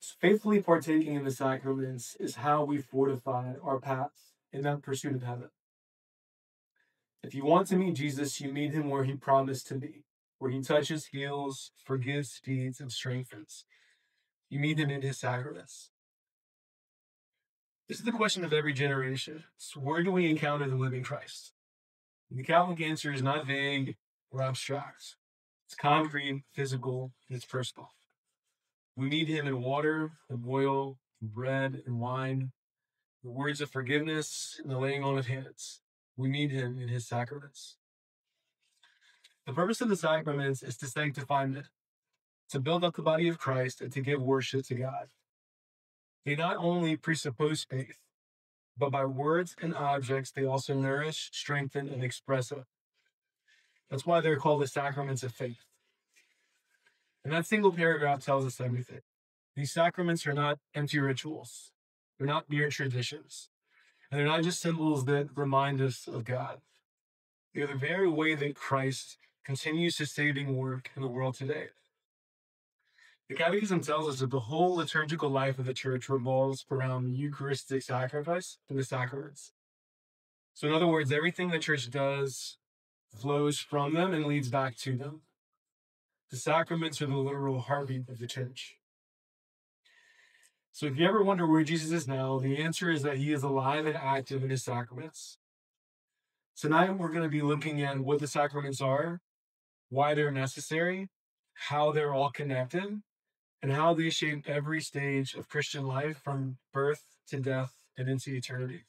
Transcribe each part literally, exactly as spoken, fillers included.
Faithfully partaking in the sacraments is how we fortify our path in that pursuit of heaven. If you want to meet Jesus, you meet him where he promised to be, where he touches, heals, forgives, feeds, and strengthens. You meet him in his sacraments. This is the question of every generation. So where do we encounter the living Christ? The Catholic answer is not vague or abstract. It's concrete, physical, and it's personal. We meet him in water and oil, and bread and wine, the words of forgiveness and the laying on of hands. We meet him in his sacraments. The purpose of the sacraments is to sanctify men, to build up the body of Christ, and to give worship to God. They not only presuppose faith, but by words and objects, they also nourish, strengthen, and express it. That's why they're called the sacraments of faith. And that single paragraph tells us everything. These sacraments are not empty rituals. They're not mere traditions. And they're not just symbols that remind us of God. They're the very way that Christ continues his saving work in the world today. The Catechism tells us that the whole liturgical life of the Church revolves around the Eucharistic sacrifice and the sacraments. So in other words, everything the Church does flows from them and leads back to them. The sacraments are the literal heartbeat of the Church. So if you ever wonder where Jesus is now, the answer is that he is alive and active in his sacraments. Tonight, we're going to be looking at what the sacraments are, why they're necessary, how they're all connected, and how they shape every stage of Christian life from birth to death and into eternity.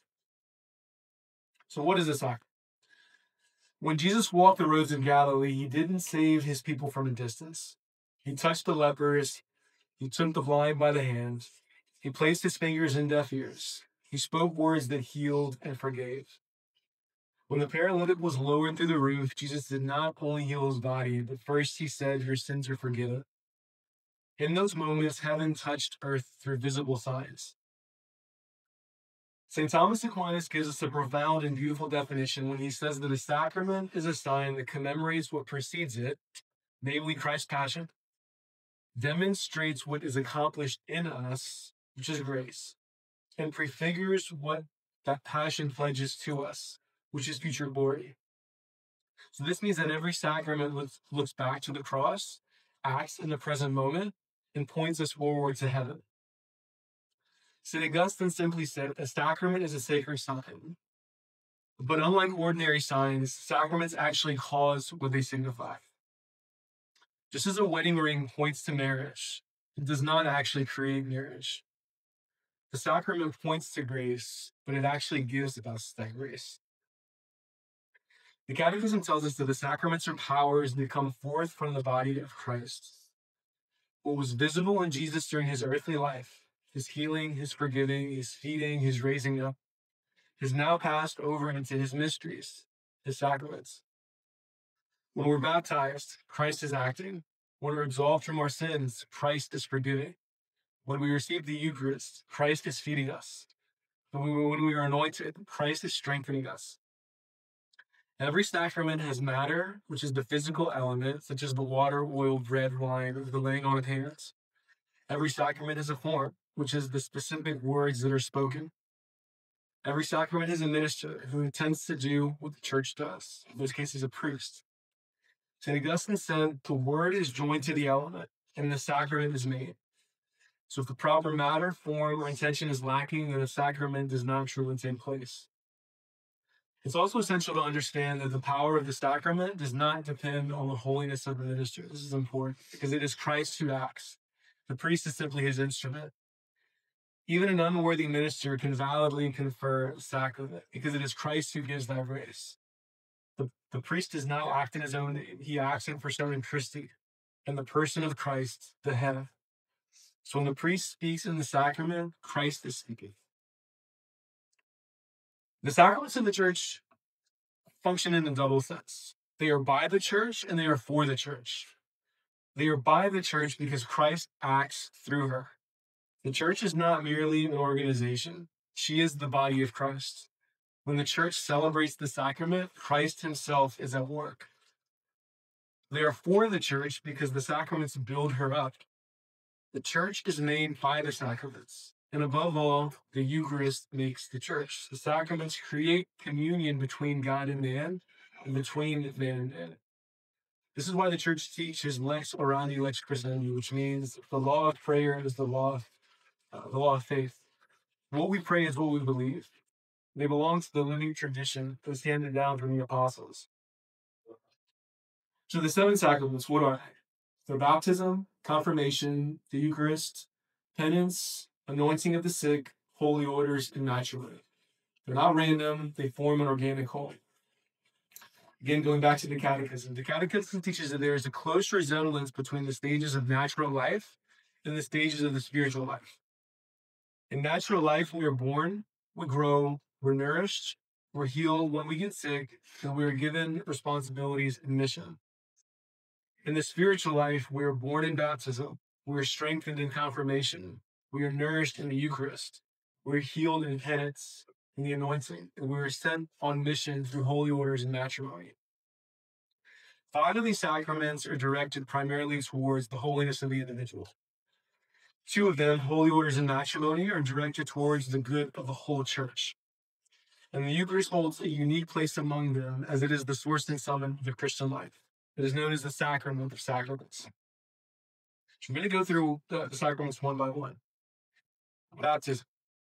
So what is a sacrament? When Jesus walked the roads of Galilee, he didn't save his people from a distance. He touched the lepers. He took the blind by the hand. He placed his fingers in deaf ears. He spoke words that healed and forgave. When the paralytic was lowered through the roof, Jesus did not only heal his body, but first he said, "Your sins are forgiven." In those moments, heaven touched earth through visible signs. Saint Thomas Aquinas gives us a profound and beautiful definition when he says that a sacrament is a sign that commemorates what precedes it, namely Christ's passion, demonstrates what is accomplished in us, which is grace, and prefigures what that passion pledges to us, which is future glory. So this means that every sacrament looks, looks back to the cross, acts in the present moment, and points us forward to heaven. Saint Augustine simply said, a sacrament is a sacred sign. But unlike ordinary signs, sacraments actually cause what they signify. Just as a wedding ring points to marriage, it does not actually create marriage. The sacrament points to grace, but it actually gives us that grace. The Catechism tells us that the sacraments are powers that come forth from the body of Christ. What was visible in Jesus during his earthly life, his healing, his forgiving, his feeding, his raising up, has now passed over into his mysteries, his sacraments. When we're baptized, Christ is acting. When we're absolved from our sins, Christ is forgiving. When we receive the Eucharist, Christ is feeding us. When we, when we are anointed, Christ is strengthening us. Every sacrament has matter, which is the physical element, such as the water, oil, bread, wine, or the laying on of hands. Every sacrament has a form, which is the specific words that are spoken. Every sacrament has a minister who intends to do what the Church does. In this case, he's a priest. Saint Augustine said, the word is joined to the element, and the sacrament is made. So if the proper matter, form, or intention is lacking, then a sacrament does not truly take place. It's also essential to understand that the power of the sacrament does not depend on the holiness of the minister. This is important because it is Christ who acts. The priest is simply his instrument. Even an unworthy minister can validly confer a sacrament because it is Christ who gives that grace. The, the priest does not act in his own name. He acts in persona Christi, in the person of Christ, the head. So when the priest speaks in the sacrament, Christ is speaking. The sacraments in the Church function in a double sense. They are by the Church and they are for the Church. They are by the Church because Christ acts through her. The Church is not merely an organization. She is the body of Christ. When the Church celebrates the sacrament, Christ himself is at work. They are for the Church because the sacraments build her up. The church is made by the sacraments. And above all, the Eucharist makes the church. The sacraments create communion between God and man, and between man and man. This is why the church teaches lex orandi, lex Christendi, which means the law of prayer is the law of, uh, the law of faith. What we pray is what we believe. They belong to the living tradition that was handed down from the apostles. So the seven sacraments, what are they? They're baptism, confirmation, the Eucharist, penance, anointing of the sick, holy orders, and matrimony. They're not random, they form an organic whole. Again, going back to the Catechism. The Catechism teaches that there is a close resemblance between the stages of natural life and the stages of the spiritual life. In natural life, we are born, we grow, we're nourished, we're healed when we get sick, and we are given responsibilities and mission. In the spiritual life, we are born in baptism, we are strengthened in confirmation, we are nourished in the Eucharist, we're healed in penance, in the anointing, and we are sent on mission through holy orders and matrimony. Five of these sacraments are directed primarily towards the holiness of the individual. Two of them, holy orders and matrimony, are directed towards the good of the whole church. And the Eucharist holds a unique place among them, as it is the source and summit of the Christian life. It is known as the sacrament of sacraments. So we're going to go through the, the sacraments one by one. Baptism.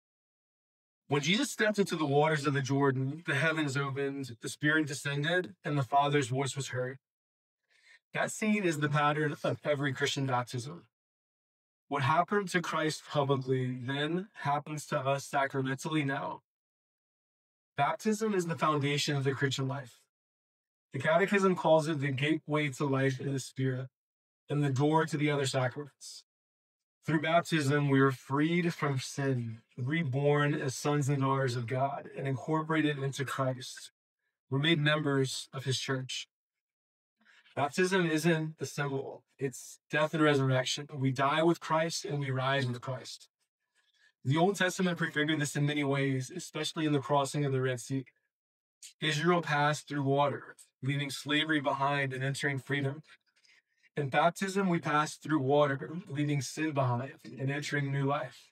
When Jesus stepped into the waters of the Jordan, the heavens opened, the Spirit descended, and the Father's voice was heard. That scene is the pattern of every Christian baptism. What happened to Christ publicly then happens to us sacramentally now. Baptism is the foundation of the Christian life. The Catechism calls it the gateway to life in the Spirit and the door to the other sacraments. Through baptism, we are freed from sin, reborn as sons and daughters of God, and incorporated into Christ. We're made members of his church. Baptism isn't the symbol. It's death and resurrection. We die with Christ and we rise with Christ. The Old Testament prefigured this in many ways, especially in the crossing of the Red Sea. Israel passed through water, leaving slavery behind and entering freedom. In baptism, we pass through water, leaving sin behind and entering new life.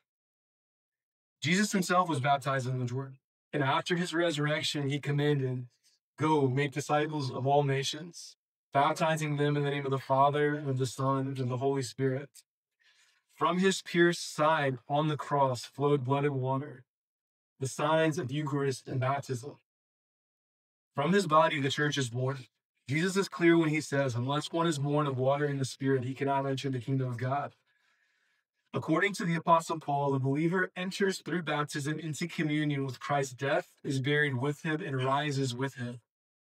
Jesus himself was baptized in the Jordan, and after his resurrection, he commanded, "Go, make disciples of all nations, baptizing them in the name of the Father, and of the Son, and of the Holy Spirit." From his pierced side on the cross flowed blood and water, the signs of Eucharist and baptism. From his body, the church is born. Jesus is clear when he says, unless one is born of water and the Spirit, he cannot enter the kingdom of God. According to the Apostle Paul, the believer enters through baptism into communion with Christ's death, is buried with him, and rises with him.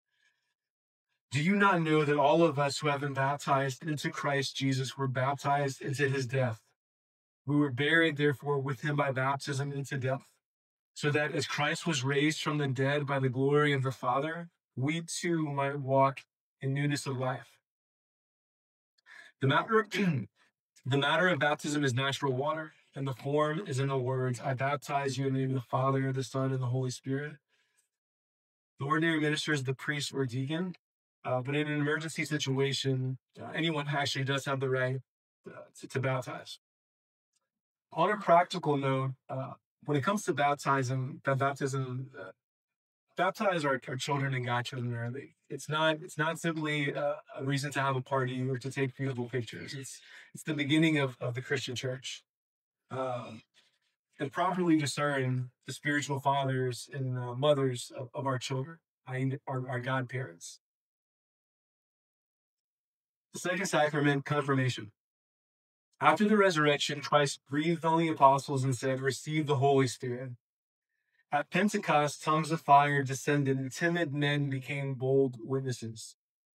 Do you not know that all of us who have been baptized into Christ Jesus were baptized into his death? We were buried, therefore, with him by baptism into death, so that as Christ was raised from the dead by the glory of the Father, we too might walk in newness of life. The matter of, the matter of baptism is natural water, and the form is in the words, "I baptize you in the name of the Father, the Son, and the Holy Spirit." The ordinary minister is the priest or deacon, uh, but in an emergency situation, uh, anyone actually does have the right uh, to, to baptize. On a practical note, uh, when it comes to baptism, baptism, uh, baptize our, our children and godchildren early. It's not. It's not simply uh, a reason to have a party or to take beautiful pictures. It's it's the beginning of, of the Christian church, um, and properly discern the spiritual fathers and uh, mothers of, of our children, I mean, our, our godparents. The second sacrament, confirmation. After the resurrection, Christ breathed on the apostles and said, "Receive the Holy Spirit." At Pentecost, tongues of fire descended, and timid men became bold witnesses.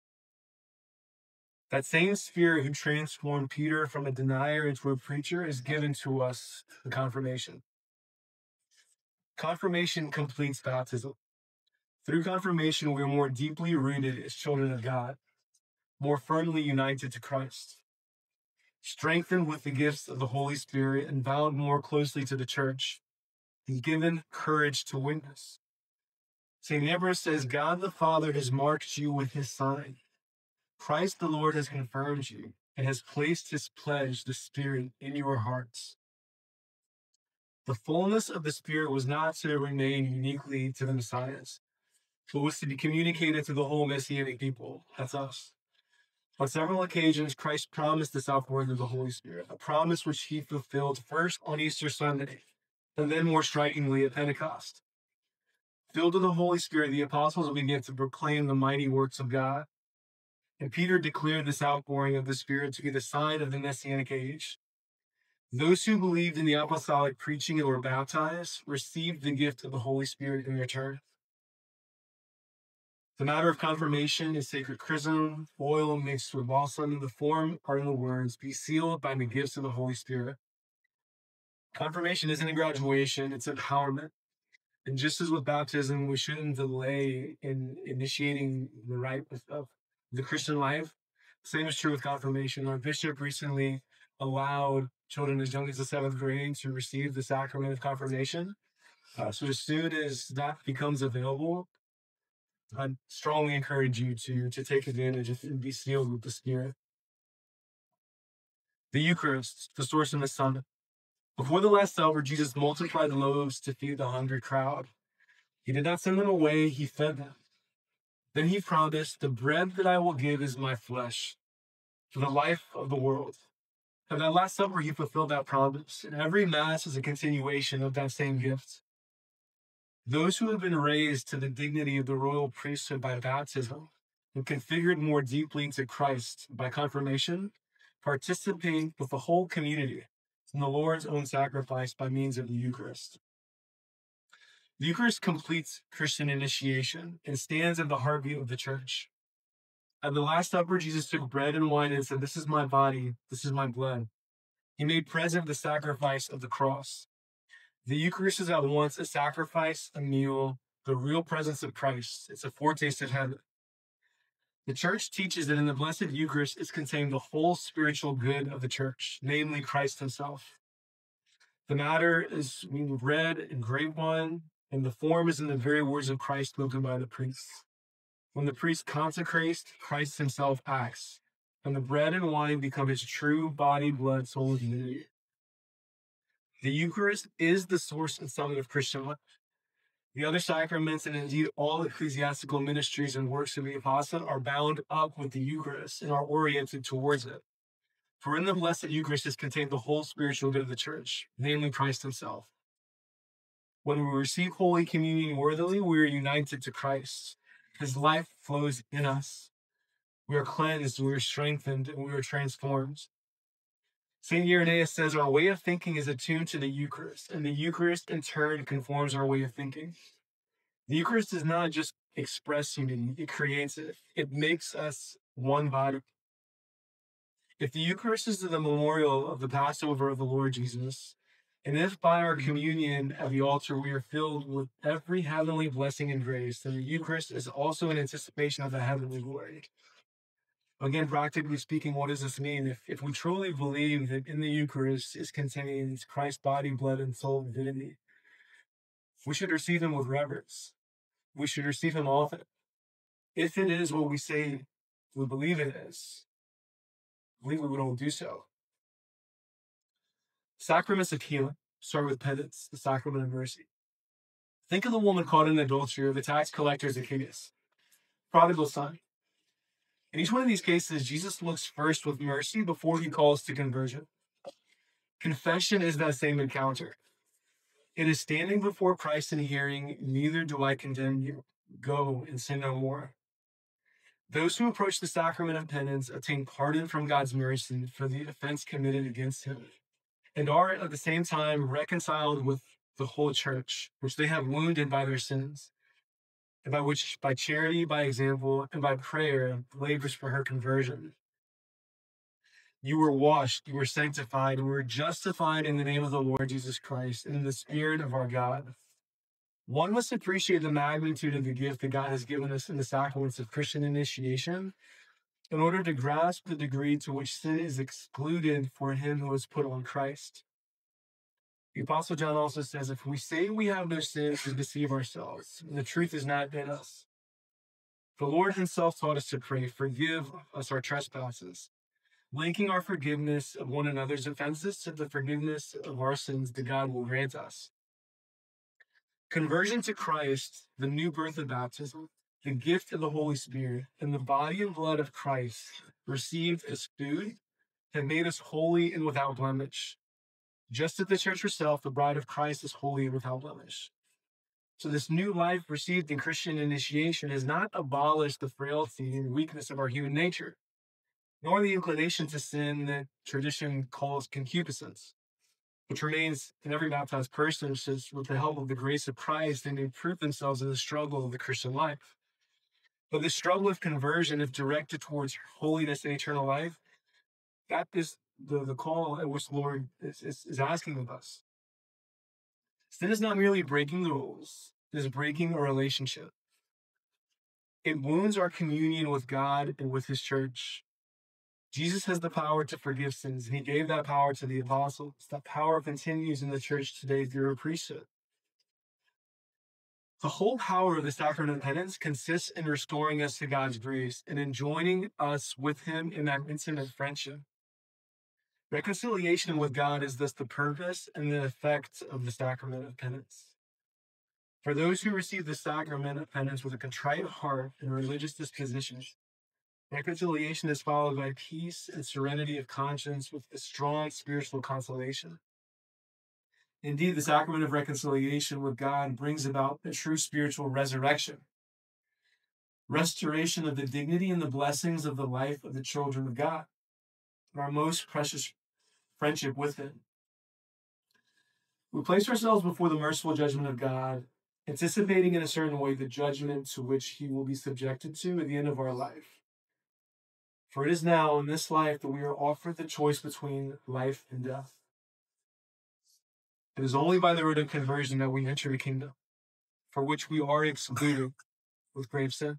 That same Spirit who transformed Peter from a denier into a preacher is given to us in confirmation. Confirmation completes baptism. Through confirmation, we are more deeply rooted as children of God, more firmly united to Christ, strengthened with the gifts of the Holy Spirit, and bound more closely to the church, and given courage to witness. Saint Ambrose says, "God the Father has marked you with his sign. Christ the Lord has confirmed you. and has placed his pledge, the Spirit, in your hearts. The fullness of the Spirit was not to remain uniquely to the Messiahs, but was to be communicated to the whole Messianic people. That's us. On several occasions, Christ promised this outpouring of the Holy Spirit, a promise which he fulfilled first on Easter Sunday, and then more strikingly at Pentecost. Filled with the Holy Spirit, the apostles began to proclaim the mighty works of God. And Peter declared this outpouring of the Spirit to be the sign of the Messianic age. Those who believed in the apostolic preaching and were baptized received the gift of the Holy Spirit in return. The matter of confirmation is sacred chrism, oil mixed with balsam. The form are in the words, be sealed by the gifts of the Holy Spirit. Confirmation isn't a graduation, it's empowerment. And just as with baptism, we shouldn't delay in initiating the rite of the Christian life. Same is true with confirmation. Our bishop recently allowed children as young as the seventh grade to receive the sacrament of confirmation. Uh, so as soon as that becomes available, I strongly encourage you to, to take advantage and be sealed with the Spirit. The Eucharist, the source and the Son. Before the Last Supper, Jesus multiplied the loaves to feed the hungry crowd. He did not send them away, he fed them. Then he promised, the bread that I will give is my flesh, for the life of the world. At that Last Supper, he fulfilled that promise, and every Mass is a continuation of that same gift. Those who have been raised to the dignity of the royal priesthood by baptism and configured more deeply into Christ by confirmation participate with the whole community in the Lord's own sacrifice by means of the Eucharist. The Eucharist completes Christian initiation and stands at the heartbeat of the Church. At the Last Supper, Jesus took bread and wine and said, this is my body, this is my blood. He made present the sacrifice of the cross. The Eucharist is at once a sacrifice, a meal, the real presence of Christ. It's a foretaste of heaven. The Church teaches that in the Blessed Eucharist is contained the whole spiritual good of the Church, namely Christ himself. The matter is being bread and grape wine, and the form is in the very words of Christ spoken by the priests. When the priest consecrates, Christ himself acts, and the bread and wine become his true body, blood, soul, and divinity. The Eucharist is the source and summit of Christian life. The other sacraments, and indeed all ecclesiastical ministries and works of the apostolate, are bound up with the Eucharist and are oriented towards it. For in the Blessed Eucharist is contained the whole spiritual good of the Church, namely Christ himself. When we receive Holy Communion worthily, we are united to Christ. His life flows in us. We are cleansed, we are strengthened, and we are transformed. Saint Irenaeus says our way of thinking is attuned to the Eucharist, and the Eucharist in turn conforms our way of thinking. The Eucharist does not just express unity, it creates it. It makes us one body. If the Eucharist is the memorial of the Passover of the Lord Jesus, and if by our communion at the altar we are filled with every heavenly blessing and grace, then the Eucharist is also an anticipation of the heavenly glory. Again, practically speaking, what does this mean? If, if we truly believe that in the Eucharist is contained Christ's body, blood, and soul and divinity, we should receive him with reverence. We should receive him often. If it is what we say we believe it is, legally we don't do so. Sacraments of healing start with penance, the sacrament of mercy. Think of the woman caught in adultery or the tax collector Zacchaeus, prodigal son. In each one of these cases, Jesus looks first with mercy before he calls to conversion. Confession is that same encounter. It is standing before Christ and hearing, neither do I condemn you. Go and sin no more. Those who approach the sacrament of penance obtain pardon from God's mercy for the offense committed against him, and are at the same time reconciled with the whole Church, which they have wounded by their sins, and by which, by charity, by example, and by prayer, labors for her conversion. You were washed, you were sanctified, and were justified in the name of the Lord Jesus Christ and in the Spirit of our God. One must appreciate the magnitude of the gift that God has given us in the sacraments of Christian initiation in order to grasp the degree to which sin is excluded for him who has put on Christ. The Apostle John also says, if we say we have no sins, we deceive ourselves, and the truth is not in us. The Lord himself taught us to pray, forgive us our trespasses, linking our forgiveness of one another's offenses to the forgiveness of our sins that God will grant us. Conversion to Christ, the new birth of baptism, the gift of the Holy Spirit, and the body and blood of Christ received as food have made us holy and without blemish. Just as the church herself, the bride of Christ, is holy and without blemish. So this new life received in Christian initiation has not abolished the frailty and weakness of our human nature, nor the inclination to sin that tradition calls concupiscence, which remains in every baptized person, since with the help of the grace of Christ, they may prove themselves in the struggle of the Christian life. But the struggle of conversion, if directed towards holiness and eternal life, that is the, the call at which the Lord is, is, is asking of us. Sin is not merely breaking the rules, it is breaking a relationship. It wounds our communion with God and with his church. Jesus has the power to forgive sins, and he gave that power to the apostles. That power continues in the church today through a priesthood. The whole power of the sacrament of penance consists in restoring us to God's grace and in joining us with him in that intimate friendship. Reconciliation with God is thus the purpose and the effect of the sacrament of penance. For those who receive the sacrament of penance with a contrite heart and religious disposition, reconciliation is followed by peace and serenity of conscience with a strong spiritual consolation. Indeed, the sacrament of reconciliation with God brings about a true spiritual resurrection, restoration of the dignity and the blessings of the life of the children of God, and our most precious friendship with him. We place ourselves before the merciful judgment of God, anticipating in a certain way the judgment to which he will be subjected to at the end of our life. For it is now in this life that we are offered the choice between life and death. It is only by the road of conversion that we enter the kingdom, for which we are excluded with grave sin.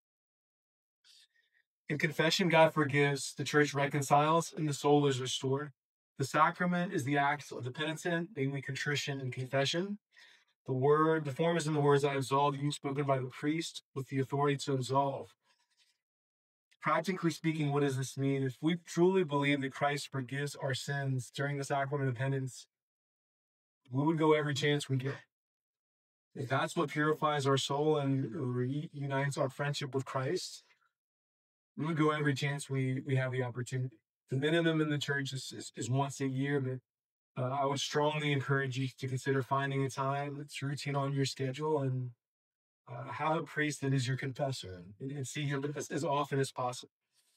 In confession, God forgives, the church reconciles, and the soul is restored. The sacrament is the act of the penitent, namely contrition and confession. The word, the form is in the words, I absolve you, spoken by the priest with the authority to absolve. Practically speaking, what does this mean? If we truly believe that Christ forgives our sins during the sacrament of penance, we would go every chance we get. If that's what purifies our soul and reunites our friendship with Christ, we would go every chance we, we have the opportunity. The minimum in the church is, is, is once a year, but uh, I would strongly encourage you to consider finding a time that's routine on your schedule and uh, have a priest that is your confessor and, and see him as, as often as possible.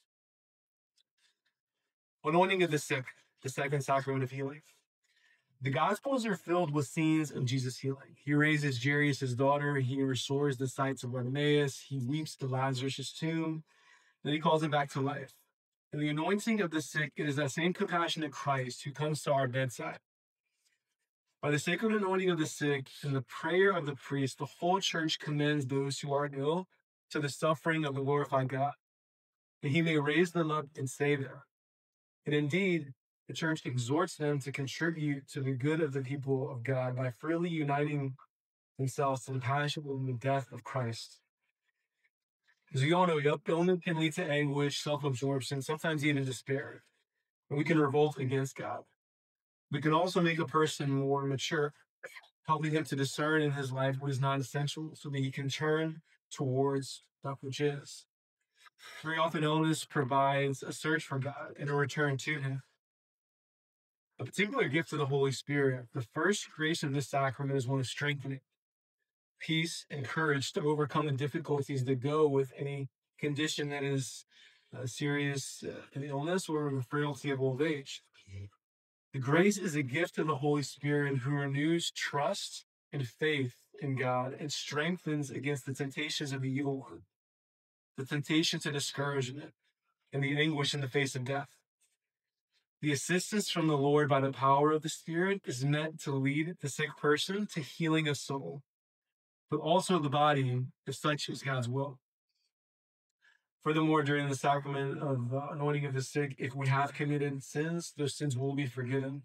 Anointing of the sick, the second sacrament of healing. The Gospels are filled with scenes of Jesus healing. He raises Jairus' daughter. He restores the sights of Bartimaeus. He weeps to Lazarus' tomb. Then he calls him back to life. In the anointing of the sick, it is that same compassionate Christ who comes to our bedside. By the sacred anointing of the sick and the prayer of the priest, the whole church commends those who are ill to the suffering of the glorified God, that he may raise them up and save them. And indeed, the church exhorts them to contribute to the good of the people of God by freely uniting themselves to the passion and the death of Christ. As we all know, illness can lead to anguish, self-absorption, sometimes even despair. And we can revolt against God. We can also make a person more mature, helping him to discern in his life what is not essential so that he can turn towards that which is. Very often, illness provides a search for God and a return to him. A particular gift of the Holy Spirit, the first grace of this sacrament is one of strengthening, peace, and courage to overcome the difficulties that go with any condition that is a serious uh, illness or the frailty of old age. The grace is a gift of the Holy Spirit who renews trust and faith in God and strengthens against the temptations of the evil one, the temptation to discouragement, and the anguish in the face of death. The assistance from the Lord by the power of the Spirit is meant to lead the sick person to healing of soul, but also the body, if such is God's will. Furthermore, during the sacrament of the anointing of the sick, if we have committed sins, those sins will be forgiven.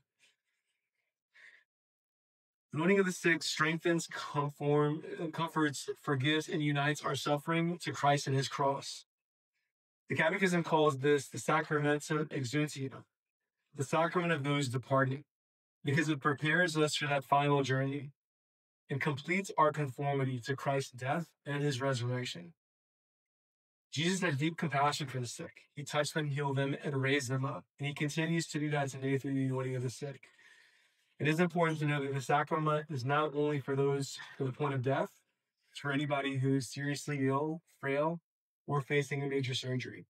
Anointing of the sick strengthens, conform, comforts, forgives, and unites our suffering to Christ and his cross. The Catechism calls this the Sacramentum Exuntio, the sacrament of those departing, because it prepares us for that final journey and completes our conformity to Christ's death and his resurrection. Jesus had deep compassion for the sick. He touched them, healed them, and raised them up. And he continues to do that today through the anointing of the sick. It is important to know that the sacrament is not only for those to the point of death, it's for anybody who's seriously ill, frail, or facing a major surgery.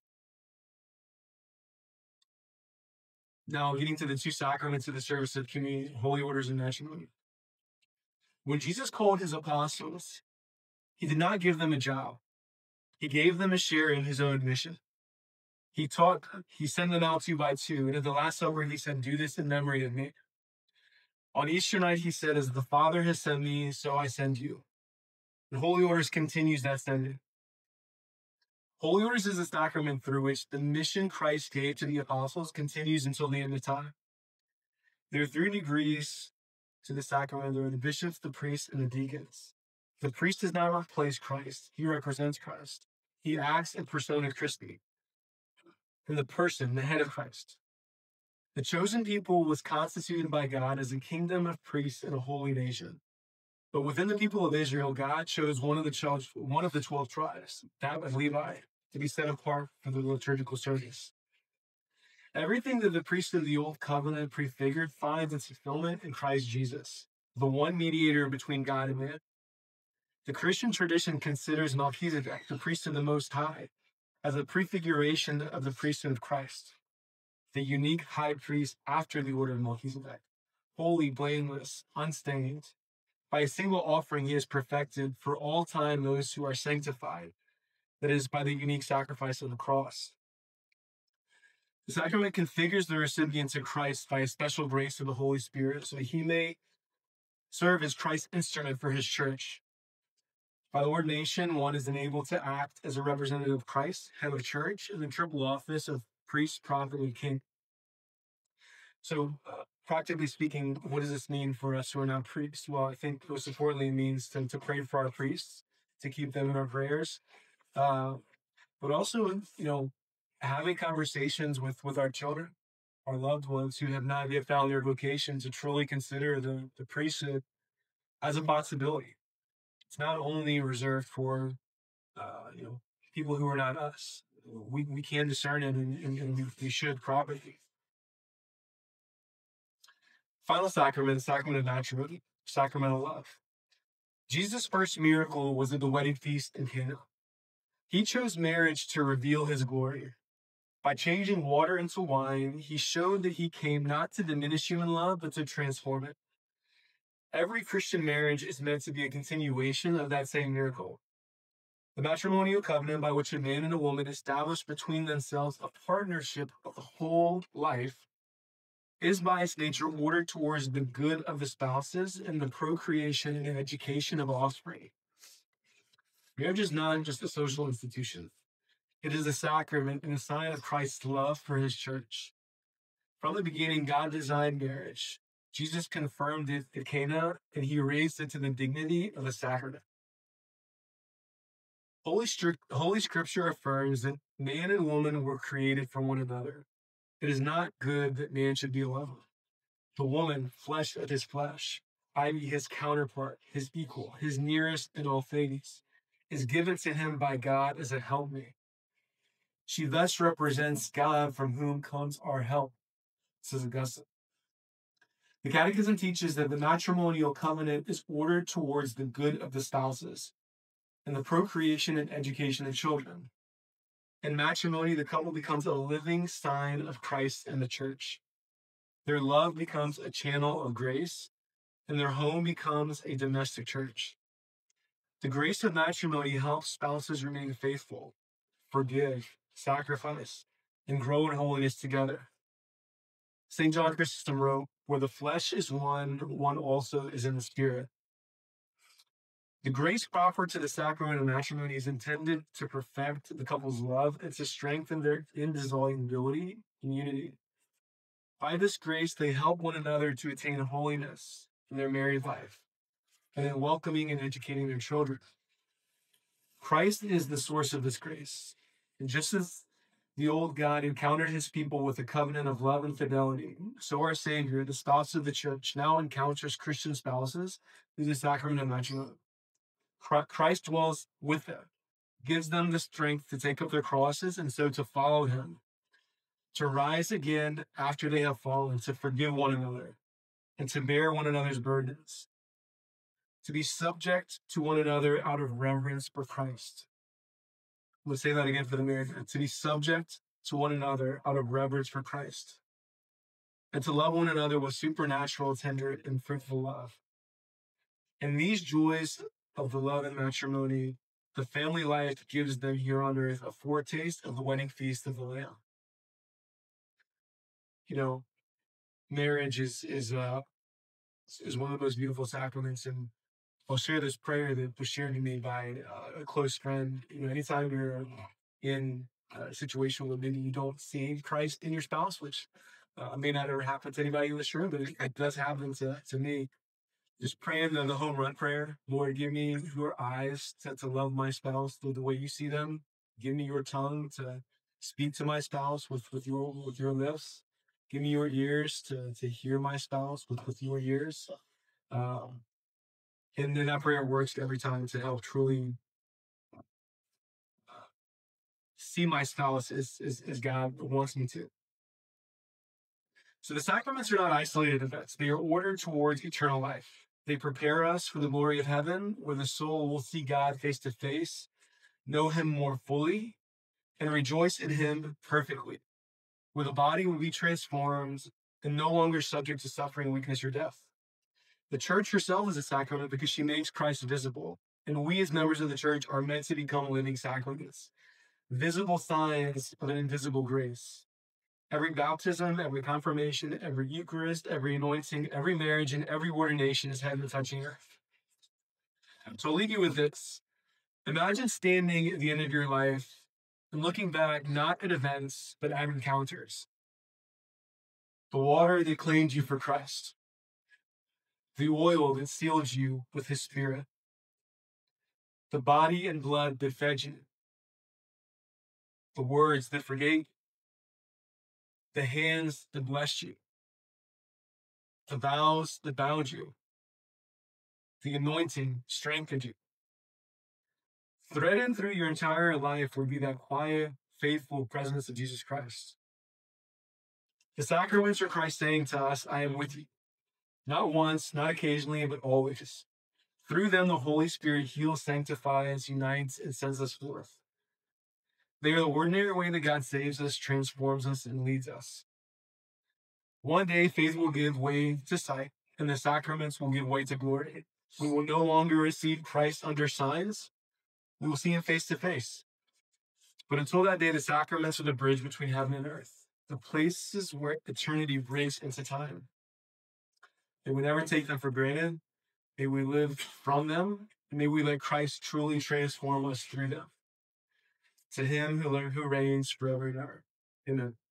Now, getting to the two sacraments of the service of communion, holy orders and matrimony. When Jesus called his apostles, he did not give them a job. He gave them a share in his own mission. He taught, he sent them out two by two, and at the Last Supper, he said, "Do this in memory of me." On Easter night, he said, "As the Father has sent me, so I send you." And Holy Orders continues that sending. Holy Orders is a sacrament through which the mission Christ gave to the apostles continues until the end of time. There are three degrees to the sacrament. There are the bishops, the priests, and the deacons. The priest does not replace Christ. He represents Christ. He acts in persona Christi, in the person, the head of Christ. The chosen people was constituted by God as a kingdom of priests and a holy nation. But within the people of Israel, God chose one of the twelve, one of the twelve tribes, that of Levi, to be set apart for the liturgical service. Everything that the priest of the Old Covenant prefigured finds its fulfillment in Christ Jesus, the one mediator between God and man. The Christian tradition considers Melchizedek, the priest of the Most High, as a prefiguration of the priesthood of Christ, the unique high priest after the order of Melchizedek, holy, blameless, unstained. By a single offering, he has perfected for all time those who are sanctified, that is, by the unique sacrifice of the cross. The sacrament configures the recipient to Christ by a special grace of the Holy Spirit so that he may serve as Christ's instrument for his church. By ordination, one is enabled to act as a representative of Christ, head of church, in the triple office of priest, prophet, and king. So, uh, practically speaking, what does this mean for us who are not priests? Well, I think most importantly, it means to, to pray for our priests, to keep them in our prayers, uh, but also, you know, having conversations with, with our children, our loved ones who have not yet found their vocation, to truly consider the, the priesthood as a possibility. It's not only reserved for, uh, you know, people who are not us. We, we can discern it, and, and, and we, we should properly. Final sacrament, sacrament of matrimony, sacramental love. Jesus' first miracle was at the wedding feast in Cana. He chose marriage to reveal his glory. By changing water into wine, he showed that he came not to diminish human love, but to transform it. Every Christian marriage is meant to be a continuation of that same miracle. The matrimonial covenant by which a man and a woman establish between themselves a partnership of the whole life is by its nature ordered towards the good of the spouses and the procreation and education of offspring. Marriage is not just a social institution. It is a sacrament and a sign of Christ's love for his church. From the beginning, God designed marriage. Jesus confirmed it at Cana, and he raised it to the dignity of a sacrament. Holy, Holy Scripture affirms that man and woman were created for one another. It is not good that man should be alone. The woman, flesh of his flesh, that is his counterpart, his equal, his nearest in all things, is given to him by God as a helpmate. She thus represents God, from whom comes our help, says Augustine. The Catechism teaches that the matrimonial covenant is ordered towards the good of the spouses and the procreation and education of children. In matrimony, the couple becomes a living sign of Christ and the church. Their love becomes a channel of grace, and their home becomes a domestic church. The grace of matrimony helps spouses remain faithful, forgive, sacrifice, and grow in holiness together. Saint John Chrysostom wrote, "Where the flesh is one, one also is in the spirit." The grace offered to the sacrament of matrimony is intended to perfect the couple's love and to strengthen their indissolubility and unity. By this grace, they help one another to attain holiness in their married life and in welcoming and educating their children. Christ is the source of this grace. And just as The old God encountered his people with a covenant of love and fidelity. So our Savior, the spouse of the church, now encounters Christian spouses through the sacrament of matrimony. Christ dwells with them, gives them the strength to take up their crosses and so to follow him, to rise again after they have fallen, to forgive one another, and to bear one another's burdens, to be subject to one another out of reverence for Christ. Let's say that again for the married man. To be subject to one another out of reverence for Christ, and to love one another with supernatural, tender, and fruitful love. And these joys of the love and matrimony, the family life gives them here on earth a foretaste of the wedding feast of the Lamb. You know, marriage is is uh is one of the most beautiful sacraments, and I'll share this prayer that was shared to me by uh, a close friend. You know, anytime you're in a situation where maybe you don't see Christ in your spouse, which uh, may not ever happen to anybody in this room, but it, it does happen to, to me. Just praying the, the home run prayer. Lord, give me your eyes to, to love my spouse through the way you see them. Give me your tongue to speak to my spouse with, with your with your lips. Give me your ears to, to hear my spouse with, with your ears. Um, and then that prayer works every time to help truly see my spouse as, as, as God wants me to. So the sacraments are not isolated events. They are ordered towards eternal life. They prepare us for the glory of heaven, where the soul will see God face to face, know him more fully, and rejoice in him perfectly, where the body will be transformed and no longer subject to suffering, weakness, or death. The church herself is a sacrament because she makes Christ visible, and we as members of the church are meant to become living sacraments, visible signs of an invisible grace. Every baptism, every confirmation, every Eucharist, every anointing, every marriage, and every ordination is heaven touching earth. So I'll leave you with this. Imagine standing at the end of your life and looking back not at events, but at encounters. The water that claimed you for Christ. The oil that sealed you with his Spirit. The body and blood that fed you. The words that forgave. The hands that blessed you. The vows that bound you. The anointing strengthened you. Threaded through your entire life will be that quiet, faithful presence of Jesus Christ. The sacraments are Christ saying to us, I am with you. Not once, not occasionally, but always. Through them, the Holy Spirit heals, sanctifies, unites, and sends us forth. They are the ordinary way that God saves us, transforms us, and leads us. One day, faith will give way to sight, and the sacraments will give way to glory. We will no longer receive Christ under signs. We will see him face to face. But until that day, the sacraments are the bridge between heaven and earth, the places where eternity breaks into time. May we never take them for granted. May we live from them, and may we let Christ truly transform us through them. To him who, who reigns forever and ever. Amen.